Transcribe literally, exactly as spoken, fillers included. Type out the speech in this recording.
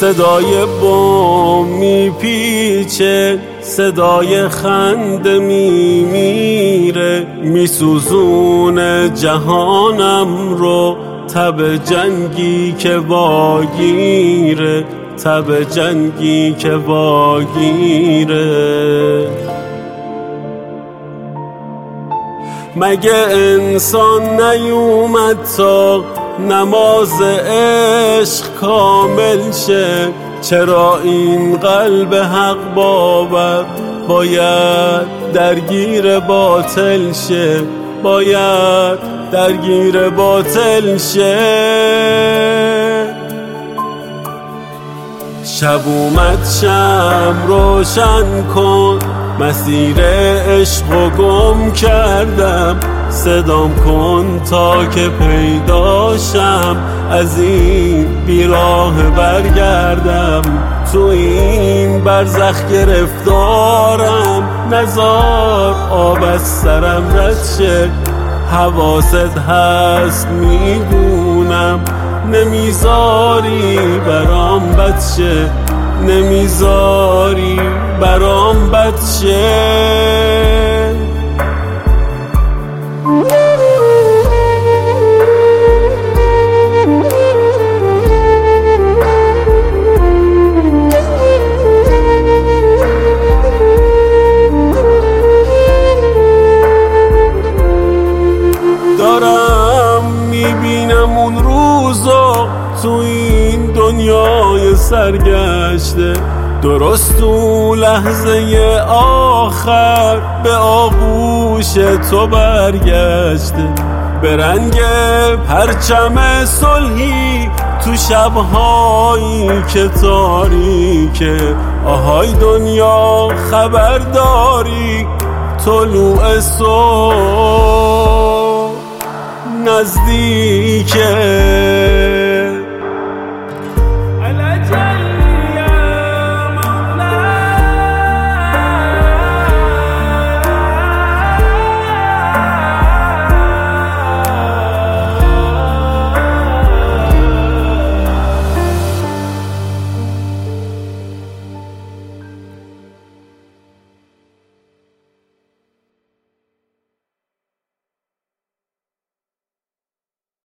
صدای بم میپیچه، صدای خنده میمیره، میسوزونه جهانم رو تب جنگی که واگیره، تب جنگی که واگیره. مگه انسان نیومد تا نماز عشق کامل شه؟ چرا این قلب حق باور باید درگیر باطل شه؟ باید درگیر باطل شه. شب اومد شم روشن کن، مسیر عشق و گم کردم، صدام کن تا که پیداشم، از این بیراه برگردم. تو این برزخ گرفتارم، نزار آب از سرم رد شه. حواست هست میدونم، نمیذاری برام بد شه، نمیذاری برام بد شه. دارم میبینم اون روزو تو این دنیای سرگشته، درست تو لحظه آخر به آغوش تو برگشته. به رنگ پرچم صلحی تو شبهایی که تاریکه، آهای دنیا خبرداری طلوع صبح نزدیکه.